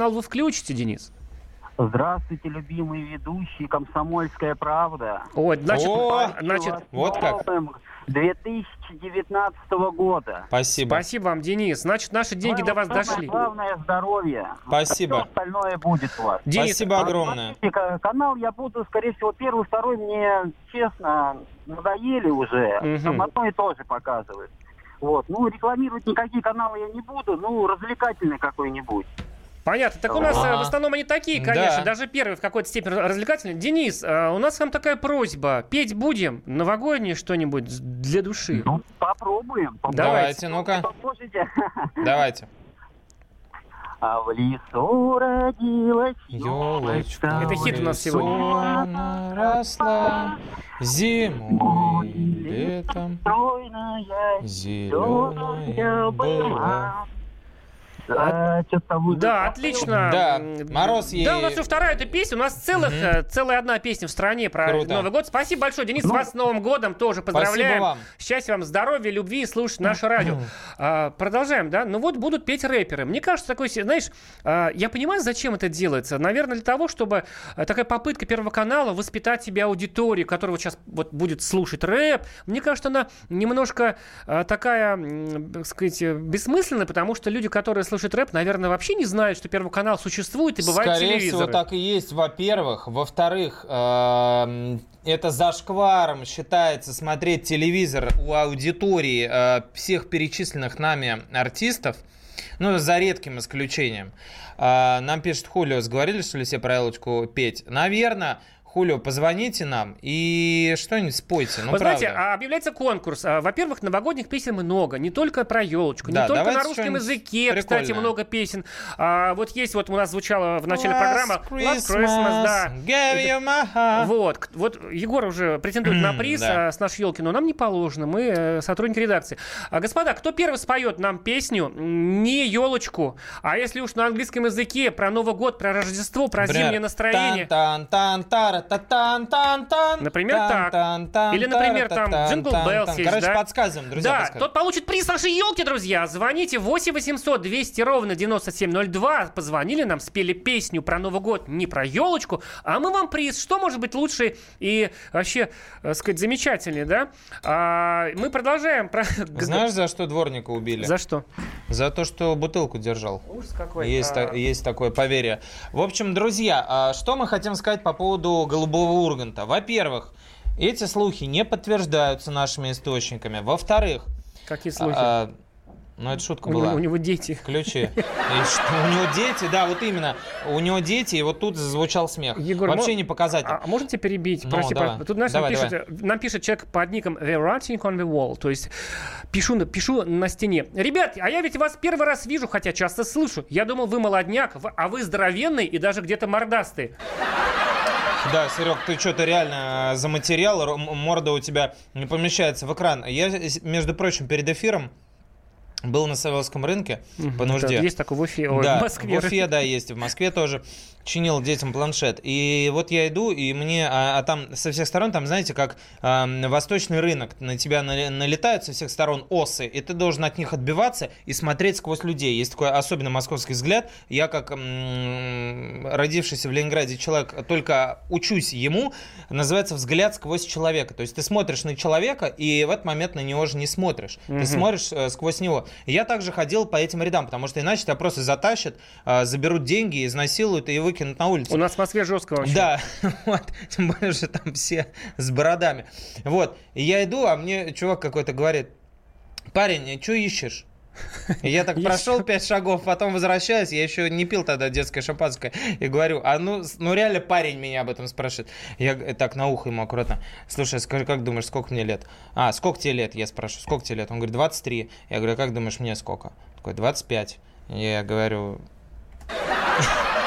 канал вы включите, Денис? Здравствуйте, любимые ведущие, «Комсомольская правда». Ой, значит, О, значит вот как. две тысячи девятнадцатого года. Спасибо. Спасибо вам, Денис. Значит, наши деньги Ну, до вас самое дошли. Главное здоровье. Спасибо. А все остальное будет у вас. Денис, Спасибо огромное. Смотрите, канал я буду, скорее всего, первый, второй мне, честно, надоели уже. Мгм. Там одно и то же показывают. Вот. Ну, рекламировать никакие каналы я не буду, ну, развлекательный какой-нибудь. Понятно. Так у нас Ага. э, в основном они такие, конечно. Да. Даже первый в какой-то степени развлекательный. Денис, э, у нас к вам такая просьба. Петь будем новогоднее что-нибудь для души. Ну, попробуем. Давайте, ну-ка. Послушайте. Давайте. А в лесу родилась Ёлочка. Это хит у нас сегодня. Она росла зимой, летом, стройная, зеленая была. А, что-то там будет. Да, отлично. Да, М, Мороз ей... Да, у нас уже вторая эта песня. У нас целых, Мгм. э, целая одна песня в стране про Круто. Новый год. Спасибо большое, Денис. Вас с Новым годом тоже поздравляем. Спасибо вам. Счастья вам, здоровья, любви и слушать наше радио. А, продолжаем, да? Ну вот будут петь рэперы. Мне кажется, такой, се- знаешь, а, я понимаю, зачем это делается. Наверное, для того, чтобы а, такая попытка Первого канала воспитать себе аудиторию, которая вот сейчас вот будет слушать рэп. Мне кажется, она немножко а, такая, м, так сказать, бессмысленная, потому что люди, которые слушают рэп, наверное, вообще не знают, что Первый канал существует и бывают Скорее телевизоры. всего, так и есть, во-первых. Во-вторых, эм, это зашкваром считается смотреть телевизор у аудитории э, всех перечисленных нами артистов, ну, за редким исключением. Э, нам пишет Хулио, сговорили, что ли, все про Элочку петь? Наверное. Хулио, позвоните нам и что-нибудь спойте. Ну, Вы правда. знаете, а объявляется конкурс. А, Во-первых, новогодних песен много. Не только про елочку, Да, не только давайте на русском что-нибудь языке, кстати, прикольное. много песен. А, вот есть, вот у нас звучало в начале Last программы Last Christmas, да. gave you my heart. Вот, к- вот Егор уже претендует на приз Да. а, с нашей елки, но нам не положено, мы э, сотрудники редакции. А, господа, кто первый споет нам песню не елочку, а если уж на английском языке про Новый год, про Рождество, про Например, зимнее настроение? тан-тан-тан-тара-та-тан-тан-тан. Например, так. Тан-тан-тан, Или, например, там тара-та-тан, Jingle тан, Bells тан. есть, Короче, да? подсказываем, друзья, Да, подсказываем. тот получит приз нашей елки, друзья. Звоните восемь восемьсот двести ровно девяносто семь ноль два. Позвонили нам, спели песню про Новый год, не про елочку, а мы вам приз. Что может быть лучше и вообще, так сказать, замечательнее, да? А, мы продолжаем. Про... Знаешь, за что дворника убили? За что? За то, что бутылку держал. Ужас какой. Есть, А. та- есть такое поверье. В общем, друзья, а что мы хотим сказать по поводу Голубого Урганта? Во-первых, эти слухи не подтверждаются нашими источниками. Во-вторых... Какие слухи? а, ну, это шутка У была. него, у него дети. Ключи. И что, у него дети, да, вот именно. У него дети, и вот тут зазвучал смех. Егор, Вообще мо- не показатель. А, а можно тебя перебить? Ну, Прости, давай. пожалуйста. Тут, знаешь, Давай, нам, пишет, нам пишет человек под ником The Writing on the Wall. То есть пишу, на- пишу на стене. Ребят, а я ведь вас первый раз вижу, хотя часто слышу. Я думал, вы молодняк, в- а вы здоровенный и даже где-то мордастый. Да, Серег, ты что-то реально заматериал, р- м- морда у тебя не помещается в экран. Я, с- между прочим, перед эфиром был на Савеловском рынке по нужде. Это есть такой в Уфе, ой, Да, в Москве. в Уфе, да, есть, и в Москве тоже. Чинил детям планшет. И вот я иду, и мне, а, а там со всех сторон, там, знаете, как а, восточный рынок, на тебя нали- налетают со всех сторон осы, и ты должен от них отбиваться и смотреть сквозь людей. Есть такой особенно московский взгляд. Я, как м- родившийся в Ленинграде человек, только учусь ему, называется взгляд сквозь человека. То есть ты смотришь на человека, и в этот момент на него же не смотришь. Мгм. Ты смотришь э, сквозь него. И я также ходил по этим рядам, потому что иначе тебя просто затащат, э, заберут деньги, изнасилуют и выкинут на улицу. У нас в Москве жестко вообще. Да, вот, тем более, что там все с бородами. Вот, и я иду, а мне чувак какой-то говорит: парень, что ищешь? И я так прошел пять шагов, потом возвращаюсь, я еще не пил тогда детское шампанское, и говорю: а ну, с- ну реально парень меня об этом спрашивает. Я г- так на ухо ему аккуратно: слушай, скажи, как думаешь, сколько мне лет? А, сколько тебе лет? Я спрашиваю: сколько тебе лет? Он говорит: двадцать три. Я говорю: как думаешь, мне сколько? Такой: двадцать пять. Я говорю: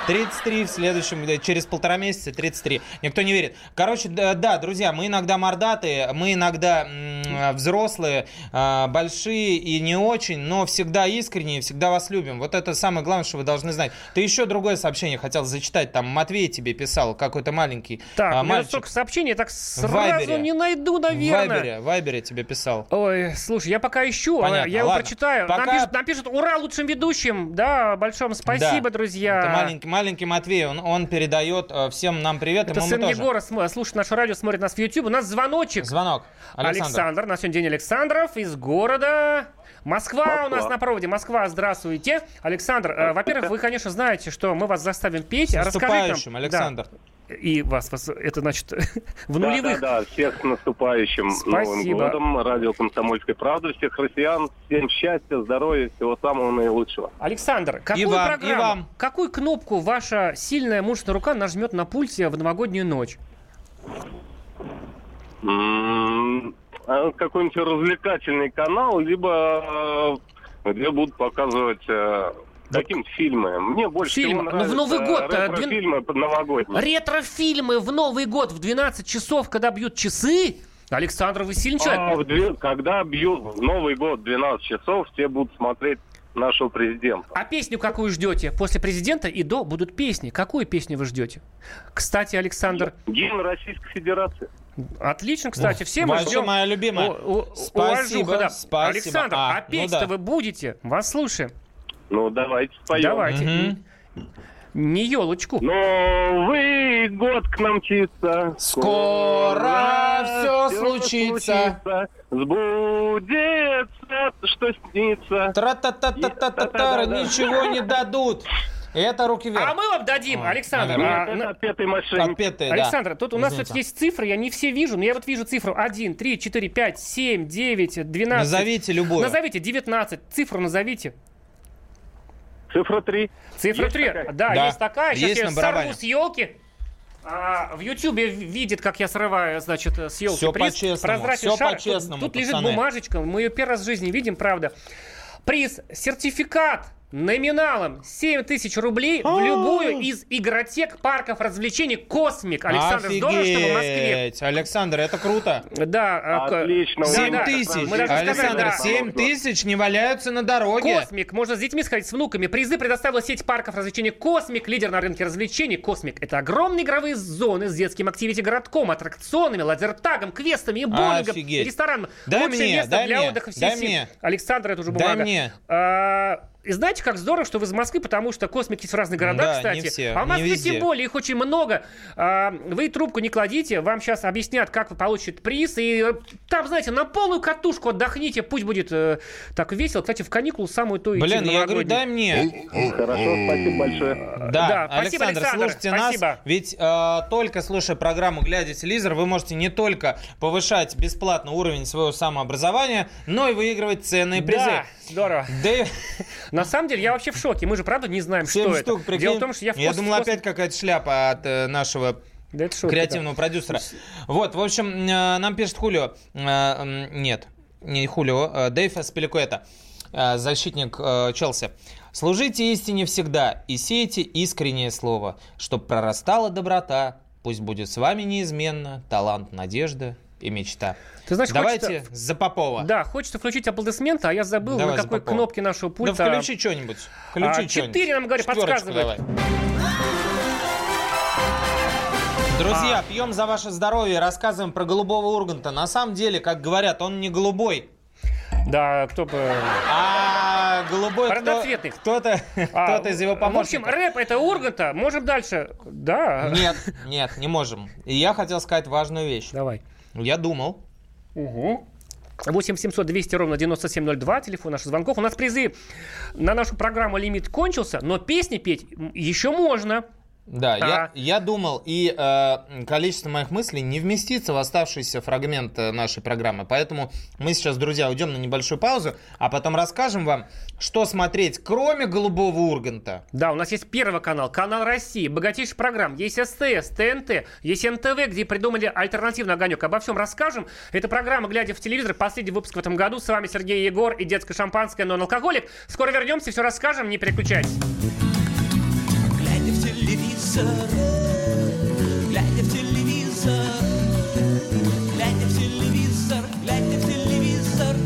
тридцать три в следующем, через полтора месяца тридцать три. Никто не верит. Короче, да, да, друзья, мы иногда мордатые, мы иногда м- взрослые, э, большие и не очень, но всегда искренние, всегда вас любим. Вот это самое главное, что вы должны знать. Ты еще другое сообщение хотел зачитать, там Матвей тебе писал, какой-то маленький Так, а, у меня мальчик. столько сообщений, я так сразу Вайбере. не найду, В наверное. Вайбере, в Вайбере тебе писал. Ой, слушай, я пока ищу, Понятно, я его ладно. прочитаю. Пока- Нам, пишут, нам пишут, ура, лучшим ведущим. Да, большое спасибо, Да. друзья. Это маленький, маленький Матвей, он, он передает э, всем нам привет, Это и мы сын тоже. Егора см- слушает наше радио, смотрит нас в YouTube. У нас звоночек. Звонок. Александр. Александр. У нас сегодня день Александров из города Москва. Москва. У нас на проводе. Москва, здравствуйте. Александр, э, во-первых, вы, конечно, знаете, что мы вас заставим петь. С Расскажи наступающим, нам- Александр. Да. И вас, вас, это значит, в Да, нулевых. Да, да, всех с наступающим Новым Спасибо. годом. Радио «Комсомольская правда». Всех россиян. Всем счастья, здоровья, всего самого наилучшего. Александр, какую И вам, программу, и вам. какую кнопку ваша сильная мужественная рука нажмет на пульте в новогоднюю ночь? М, а Какой-нибудь развлекательный канал, либо э, где будут показывать э, какие-нибудь фильмы. Мне больше Фильм. всего Ну, в нравятся Новый год, э, ретро-фильмы новогодние. Ретро-фильмы в Новый год в двенадцать часов, когда бьют часы? Александр, вы сильный человек. А в две- когда бьют в Новый год двенадцать часов, все будут смотреть нашего президента. А песню какую ждете? После президента и до будут песни. Какую песню вы ждете? Кстати, Александр... Гимн Российской Федерации. Отлично, кстати. Все мы Вообще ждем... моя любимая. О- о- Спасибо, уважуха, да. спасибо. Александр, А, а, ну петь-то да. вы будете? Вас слушаем. Ну, давайте споем. Давайте. Мгм. Не елочку. Новый год к нам мчится. Скоро всё всё случится. Сбудется, что снится. Тра-та-та-та-та-та-та, ничего не дадут. Это руки вверх. А мы вам дадим, А, Александр. наверное. а, Это на- отпетый мошенник. Отпетые, да. Александр, тут у нас Извините. тут есть цифры, я не все вижу, но я вот вижу цифру один, три, четыре, пять, семь, девять, двенадцать. Назовите любую. Назовите девятнадцать. Цифру назовите. Цифра три. Цифра Есть три. такая? Да, Да. есть такая. Сейчас Есть я на ее барабане. сорву с елки. А, в Ютьюбе видит, как я срываю, значит, с елки Всё приз. по-честному, Прозрачный всё шар. по-честному, Тут, тут лежит пацаны. бумажечка, мы ее первый раз в жизни видим, правда. Приз, сертификат номиналом семь тысяч рублей в любую из игротек, парков развлечений «Космик». Александр, здорово, что вы в Москве. Офигеть. Александр, это круто. Да, а, к- Отлично. да, Семь да. тысяч. Мы должны сказать, Александр, да. семь тысяч не валяются на дороге. Космик. Можно с детьми сходить, с внуками. Призы предоставила сеть парков развлечений Космик, лидер на рынке развлечений. Космик — это огромные игровые зоны с детским активити-городком, аттракционами, лазертагом, квестами и боулингом, Офигеть. и рестораном. Дай Лучшее мне, место дай для мне, отдыха всей дай России. мне. Александр, это уже Дай бумага. мне. А, и знаете, как здорово, что вы из Москвы, потому что Космик есть в разных городах, Да, кстати. не все, а в не Москве везде. тем более, их очень много. А, вы трубку не кладите, вам сейчас объяснят, как вы получите приз. И э, там, знаете, на полную катушку отдохните, пусть будет э, так весело. Кстати, в каникулу самую то и Блин, я говорю, дай мне. Хорошо, спасибо большое. Да, Да, спасибо, Александр, Александр, слушайте спасибо. нас. Ведь э, только слушая программу «Глядя в телевизор», вы можете не только повышать бесплатно уровень своего самообразования, но и выигрывать ценные призы. Да, здорово. Да и- На самом деле, я вообще в шоке. Мы же, правда, не знаем, Семь что штук, это. прикинь. Дело в том, что я в Я космос- думал, опять какая-то шляпа от э, нашего Да это шутка, креативного продюсера. Вот, в общем, э, нам пишет Хулио. Э, м, нет, не Хулио, э, Дэйв Аспиликуэта, э, защитник э, Челси. «Служите истине всегда и сейте искреннее слово, чтоб прорастала доброта, пусть будет с вами неизменно талант, надежда и мечта». Ты знаешь, Давайте хочется- за Попова. Да, хочется включить аплодисменты, а я забыл, Давай на за какой Попова. кнопке нашего пульта. Да включи что-нибудь. Включи А, что-нибудь. четыре нам, говорят, Четверочку подсказывает. давай. Друзья, пьем за ваше здоровье, рассказываем про голубого Урганта. На самом деле, как говорят, он не голубой. Да, кто бы... А голубой кто- Разноцветный. кто-то, А, кто-то из его В общем, помощников. рэп — это Урганта. Можем дальше? Да. Нет, нет, не можем. И я хотел сказать важную вещь. Давай. Я думал. Угу. восемь семьсот двести ровно девяносто семь ноль два, телефон наших звонков. У нас призы на нашу программу «Лимит» кончился, но песни петь еще можно. Да, А. я, я думал, и э, количество моих мыслей не вместится в оставшийся фрагмент э, нашей программы. Поэтому мы сейчас, друзья, уйдем на небольшую паузу, а потом расскажем вам, что смотреть, кроме голубого Урганта. Да, у нас есть Первый канал, Канал России, богатейший программ, есть СТС, ТНТ, есть эн тэ вэ, где придумали альтернативный огонек. Обо всем расскажем. Это программа «Глядя в телевизор», последний выпуск в этом году. С вами Сергей Егор и детское шампанское, но он алкоголик. Скоро вернемся, все расскажем, не переключайтесь. Глядя в телевизор, телевизор, глядя в телевизор, глядя в телевизор, глядя в телевизор.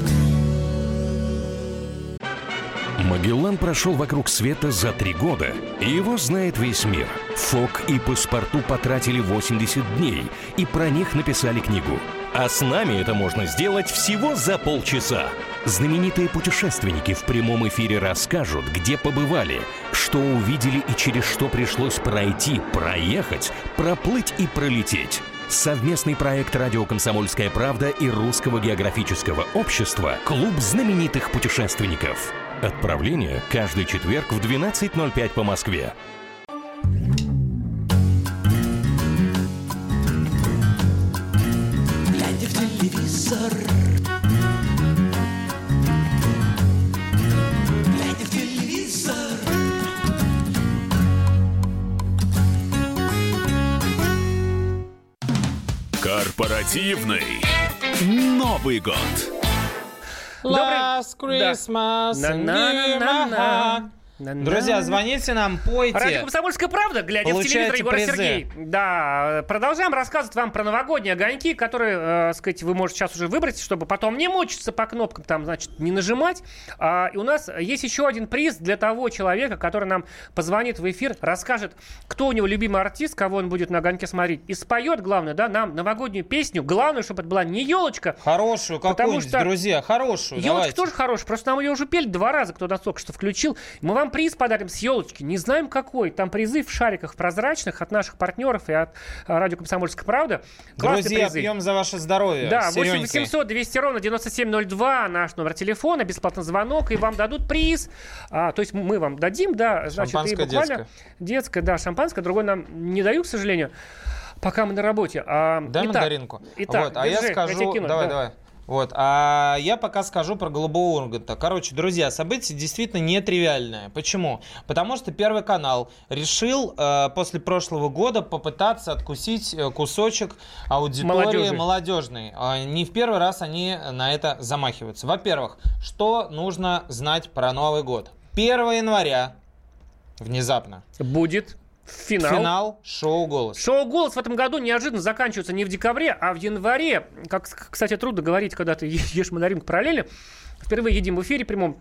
Магеллан прошел вокруг света за три года, и его знает весь мир. Фок и Паспарту потратили восемьдесят дней, и про них написали книгу. А с нами это можно сделать всего за полчаса. Знаменитые путешественники в прямом эфире расскажут, где побывали, что увидели и через что пришлось пройти, проехать, проплыть и пролететь. Совместный проект «Радио Комсомольская правда» и Русского географического общества «Клуб знаменитых путешественников». Отправление каждый четверг в двенадцать ноль пять по Москве. Глядя в телевизор, глядя в телевизор. Корпоративный Новый год. Last Christmas, Да. and На-на-на-на-на. give me my heart. Друзья, звоните нам, пойте. Радио «Комсомольская правда», глядя в телевизор, Егор и Сергей. Да, продолжаем рассказывать вам про новогодние огоньки, которые, э, сказать, вы можете сейчас уже выбрать, чтобы потом не мучиться по кнопкам, там, значит, не нажимать. А, и у нас есть еще один приз для того человека, который нам позвонит в эфир, расскажет, кто у него любимый артист, кого он будет на огоньке смотреть, и споет, главное, да, нам новогоднюю песню. Главное, чтобы это была не елочка. Хорошую какую-нибудь, что друзья, хорошую. Елочка Давайте. тоже хорошая, просто нам ее уже пели два раза, кто нас только что включил. Мы вам приз подарим с елочки, не знаем какой. Там призы в шариках прозрачных от наших партнеров и от радио «Комсомольская правда». Классные Друзья, призы. пьем за ваше здоровье. Да, с восемь Серёнькой. восемьсот двести ровно девяносто семь ноль два наш номер телефона, бесплатный звонок, и вам дадут приз. А, то есть мы вам дадим, да, значит, и Шампанское буквально детское. детское, да, шампанское, другое нам не дают, к сожалению, пока мы на работе. А, Дай итак, мандаринку. Итак, вот, а я держи, скажу, тебе кину, давай, да. давай. Вот, а я пока скажу про Голубого Урганта. Короче, друзья, событие действительно нетривиальное. Почему? Потому что Первый канал решил э, после прошлого года попытаться откусить э, кусочек аудитории Молодежи. молодежной. Э, не в первый раз они на это замахиваются. Во-первых, что нужно знать про Новый год? первого января внезапно будет Финал. Финал шоу «Голос». Шоу «Голос» в этом году неожиданно заканчивается не в декабре, а в январе. Как, кстати, трудно говорить, когда ты ешь мандаринку параллельно. Впервые едим в эфире прямом.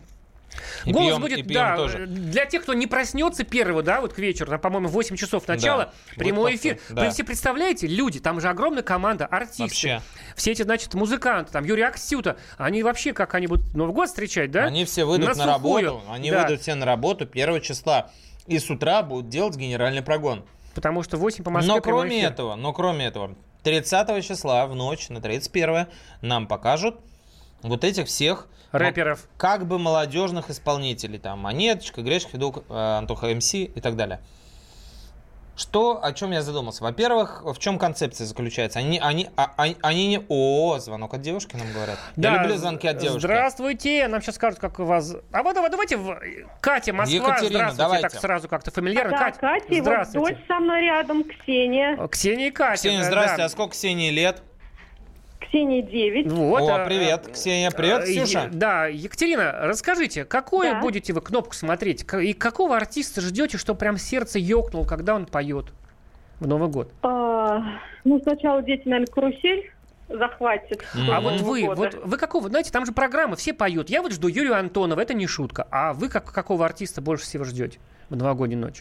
И «Голос» пьем, будет, и пьем да, тоже. для тех, кто не проснется первого, да, вот к вечеру, там, по-моему, восемь часов начала, Да, прямой будет эфир. повтор, да. Вы все представляете, люди, там же огромная команда, артисты. Вообще. Все эти, значит, музыканты, там, Юрий Аксюта, они вообще, как они будут Новый год встречать, да? Они все выйдут на, на работу, они да. выйдут все на работу первого числа. И с утра будут делать генеральный прогон. Потому что восемь по Москве. Но прямой кроме эфир. этого, но кроме этого, тридцатого числа в ночь на тридцать первое нам покажут вот этих всех рэперов, ну, как бы молодежных исполнителей, там Монеточка, Грешка, Федук, Антоха МС и так далее. Что, о чем я задумался? Во-первых, в чем концепция заключается? Они, они, а, они, они не... О, звонок от девушки нам говорят. Да, я люблю звонки от девушки. Здравствуйте, нам сейчас скажут, как у вас... А вот давай, давайте, в... Катя, Москва, Екатерина, здравствуйте, давайте. так сразу как-то фамильярно. Да, Катя, Катя, и вот здравствуйте. дочь со мной рядом, Ксения. Ксения и Катя. Ксения, да, здрасте, да. а сколько Ксении лет? Ксении девять. Вот, О, а, привет, Ксения, привет, э, Ксюша. е- Да, Екатерина, расскажите, какую Да. будете вы кнопку смотреть? К- И какого артиста ждете, что прям сердце ёкнуло, когда он поет в Новый год? А, ну, сначала дети, наверное, карусель захватит. А до вот Нового вы, года. вот вы какого, знаете, там же программы, все поют. Я вот жду Юрия Антонова, это не шутка. А вы как, какого артиста больше всего ждете в новогоднюю ночь?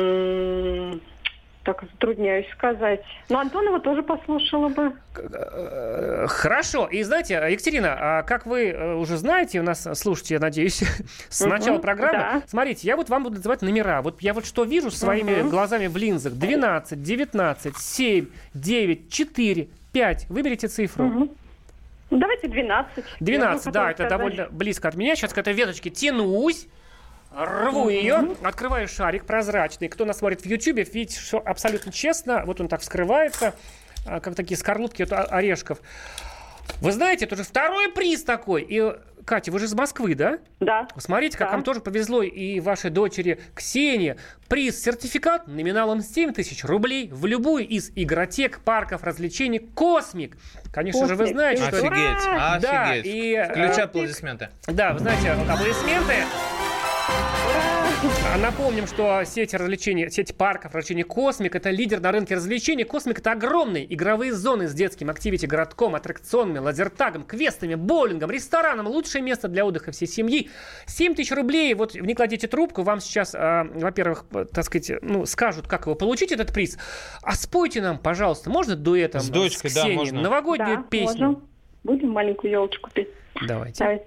М, Так, затрудняюсь сказать. Но Антонова тоже послушала бы. Э, Хорошо. И знаете, Екатерина, а как вы э, уже знаете, у нас слушайте, я надеюсь, с Мгм, начала программы. да. Смотрите, я вот вам буду называть номера. Вот я вот что вижу своими Мгм. глазами в линзах. двенадцать, девятнадцать, семь, девять, четыре, пять. Выберите цифру. Мгм. Ну, давайте двенадцать. двенадцать, Я бы да, хотела это сказать. довольно близко от меня. Сейчас к этой веточке тянусь. Рву ее, открываю шарик прозрачный. Кто нас смотрит в Ютьюбе, видите, что абсолютно честно. Вот он так вскрывается, а, как такие скорлупки от о- орешков. Вы знаете, это уже второй приз такой. И, Катя, вы же из Москвы, да? Да. Смотрите, как Да. вам тоже повезло и вашей дочери Ксении. Приз, сертификат номиналом семь тысяч рублей в любую из игротек, парков, развлечений «Космик». Конечно же, вы «Космик», знаете, что... Офигеть, Да, офигеть. и, Включай э, аплодисменты. Да, вы знаете, аплодисменты. А напомним, что сеть развлечений, сеть парков развлечений «Космик» — это лидер на рынке развлечений. «Космик» — это огромные игровые зоны с детским активити-городком, аттракционами, лазертагом, квестами, боулингом, рестораном. Лучшее место для отдыха всей семьи. семь тысяч рублей. Вот не кладите трубку. Вам сейчас, э, во-первых, так сказать, ну, скажут, как его получить, этот приз. А спойте нам, пожалуйста, можно дуэтом с дочкой, с да, Ксенией можно. новогоднюю Да, песню? можем. Будем маленькую елочку петь. Давайте. Давайте.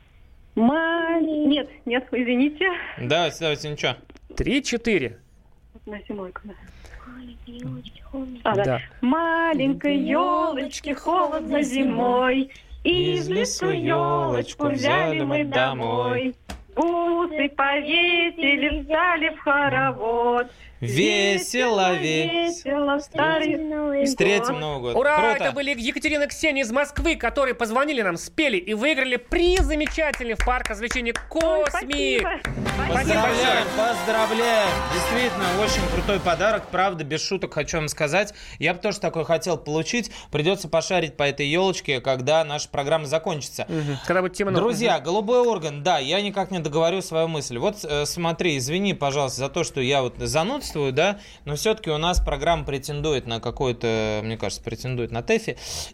Мали... Нет, нет, извините. Давайте, давайте, ничего. Три-четыре. На зимойку, да. А, да. Да. Маленькой елочке холодно зимой, и в лесу елочку взяли мы домой. Бусы повесили, взяли в хоровод. Весело, весело. Старый Встретим Новый год. Ура! Круто. Это были Екатерина и Ксения из Москвы, которые позвонили нам, спели и выиграли приз замечательный в парк развлечений «Космик». Поздравляем, поздравляем. Действительно, очень крутой подарок. Правда, без шуток хочу вам сказать. Я бы тоже такой хотел получить. Придется пошарить по этой елочке, когда наша программа закончится. Угу. Когда будет темно. Друзья, голубой орган, да, я никак не договорю свою мысль. Вот э, смотри, извини, пожалуйста, за то, что я вот занудствую, да, но все-таки у нас программа претендует на какой-то, мне кажется, претендует на ТЭФИ.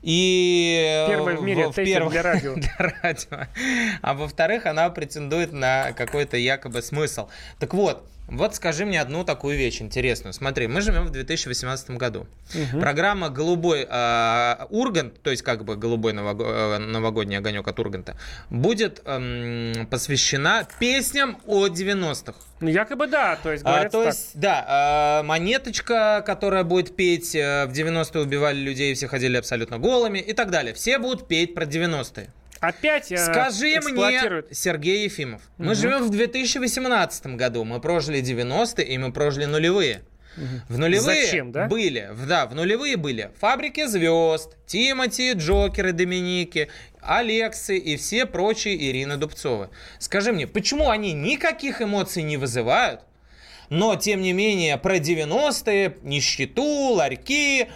И первая в мире в, ТЭФИ перв... для радио. для радио. А во-вторых, она претендует на какой-то якобы смысл. Так вот, вот скажи мне одну такую вещь интересную. Смотри, мы живем в две тысячи восемнадцатом году. Угу. Программа «Голубой э, Ургант», то есть как бы «Голубой новог... новогодний огонек» от Урганта, будет э, посвящена песням о девяностых. Ну, якобы да, то есть говорят а, то есть, да, э, Монеточка, которая будет петь э, в девяностые убивали людей, все ходили абсолютно голыми и так далее. Все будут петь про девяностые. Опять Скажи мне, Сергей Ефимов, угу. мы живем в две тысячи восемнадцатом году, мы прожили девяностые и мы прожили нулевые. Угу. В нулевые Зачем, да? были, да, в нулевые были «Фабрики звезд», Тимати, Джокеры, Доминики, Алексы и все прочие Ирины Дубцовы. Скажи мне, почему они никаких эмоций не вызывают, но, тем не менее, про девяностые, нищету, ларьки,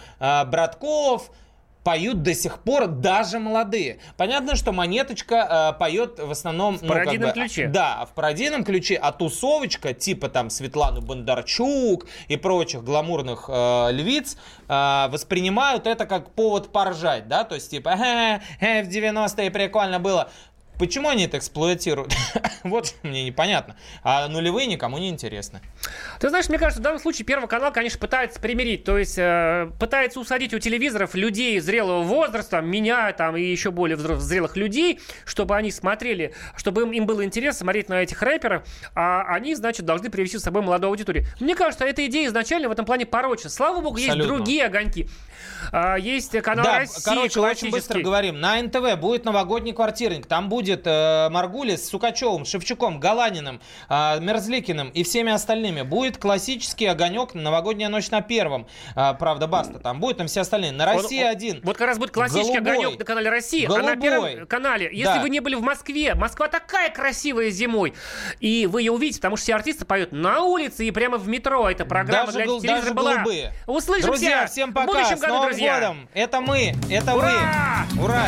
братков поют до сих пор даже молодые. Понятно, что Монеточка э, поет в основном... В пародийном ну, как бы, ключе. Да, в пародийном ключе, а тусовочка, типа там Светланы Бондарчук и прочих гламурных э, львиц, э, воспринимают это как повод поржать, да, то есть типа э, э, в девяностые прикольно было. Почему они это эксплуатируют? Вот что мне непонятно. А нулевые никому не интересны. Ты знаешь, мне кажется, в данном случае Первый канал, конечно, пытается примирить. То есть э, пытается усадить у телевизоров людей зрелого возраста, меня там и еще более зрелых людей, чтобы они смотрели, чтобы им, им было интересно смотреть на этих рэперов, а они, значит, должны привести с собой молодую аудиторию. Мне кажется, эта идея изначально в этом плане порочна. Слава богу, Абсолютно. Есть другие огоньки. А, есть канал да, Россия, короче, очень быстро говорим. На эн тэ вэ будет новогодний квартирник. Там будет э, Маргулис с Сукачевым, Шевчуком, Галаниным, э, Мерзликиным и всеми остальными. Будет классический огонек, новогодняя ночь на Первом. Э, правда, Баста там будет, там все остальные. На Россия один. Вот, вот как раз будет классический Голубой. огонек на канале Россия. Голубой. А на Первом канале, если да. вы не были в Москве, Москва такая красивая зимой. И вы ее увидите, потому что все артисты поют на улице и прямо в метро. Эта программа даже, для телевизора даже была. Голубые. Услышимся Друзья, всем пока. в будущем С году, Новым друзья. годом. Это мы, это Ура! вы. Ура!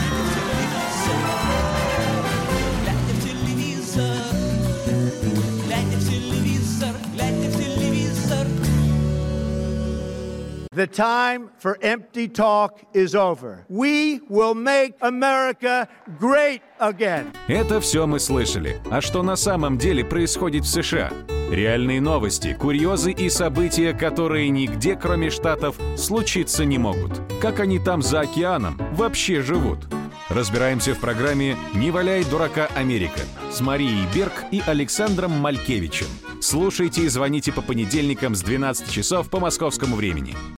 Глядя в телевизор, глядя в телевизор, глядя в телевизор. The time for empty talk is over. We will make America great again. Это все мы слышали. А что на самом деле происходит в США? Реальные новости, курьезы и события, которые нигде, кроме Штатов, случиться не могут. Как они там за океаном вообще живут? Разбираемся в программе «Не валяй дурака, Америка» с Марией Берг и Александром Малькевичем. Слушайте и звоните по понедельникам с двенадцати часов по московскому времени.